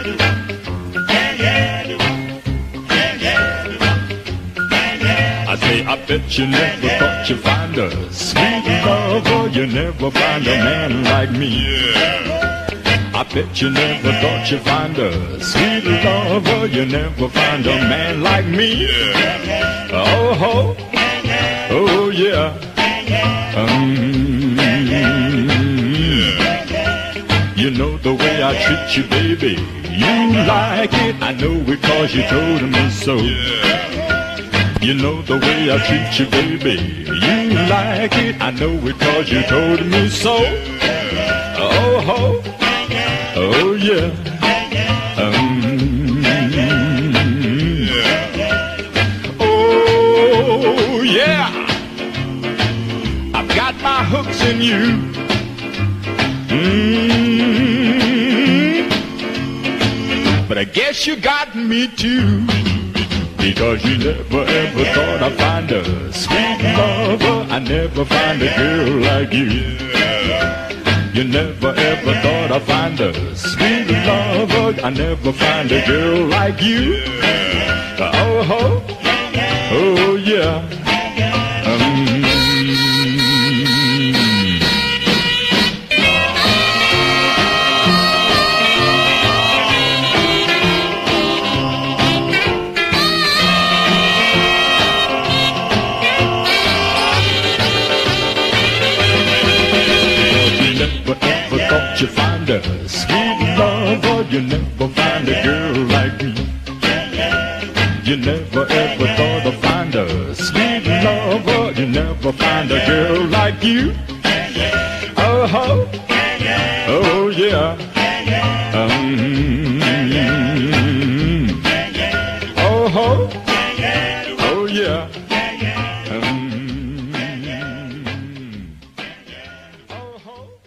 I say, I bet you never thought you'd find a sweet lover. You never find a man like me. I bet you never thought you'd find a sweet lover. You never find a man like me. Oh, ho. Oh, yeah. You know the way I treat you, baby. You like it. I know it 'cause you told me so. You know the way I treat you, baby. You like it. I know it 'cause you told me so. Oh, ho. Oh, yeah. Oh, yeah. I've got my hooks in you. But I guess you got me too. Because you never ever thought I'd find a sweet lover. I never find a girl like you. You never ever thought I'd find a sweet lover. I never find a girl like you. Oh, ho. Oh, yeah. You find a sweet lover. You never find a girl like me. You never ever thought I'd find a sweet lover. You never find a girl like you. Oh, ho. Oh, yeah. Oh, ho. Oh, yeah.